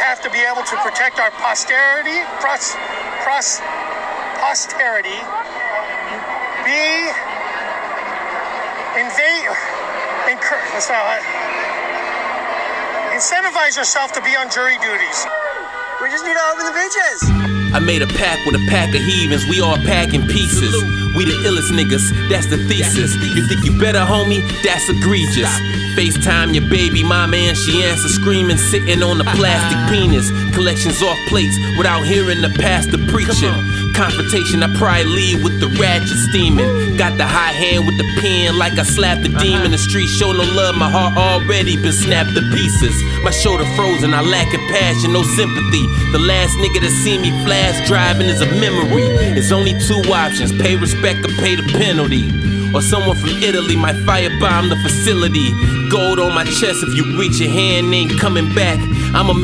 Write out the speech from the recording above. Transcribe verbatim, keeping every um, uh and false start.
have to be able to protect our posterity, pros, pros, posterity, be invade, incur, that's not, incentivize yourself to be on jury duties. We just need to open the bitches. I made a pact with a pack of heathens, we all packing pieces. We the illest niggas, that's the thesis. You think you better, homie? That's egregious. FaceTime your baby mama and she answer screaming, sitting on a plastic penis. Collections off plates without hearing the pastor preaching. Confrontation, I probably leave with the ratchet steaming. Got the high hand with the pen like I slapped the demon. The streets show no love, my heart already been snapped to pieces. My shoulder frozen, I lack a passion, no sympathy. The last nigga to see me flash driving is a memory. It's only two options, pay respect or pay the penalty. Or someone from Italy might firebomb the facility. Gold on my chest, if you reach your hand, ain't coming back. I'ma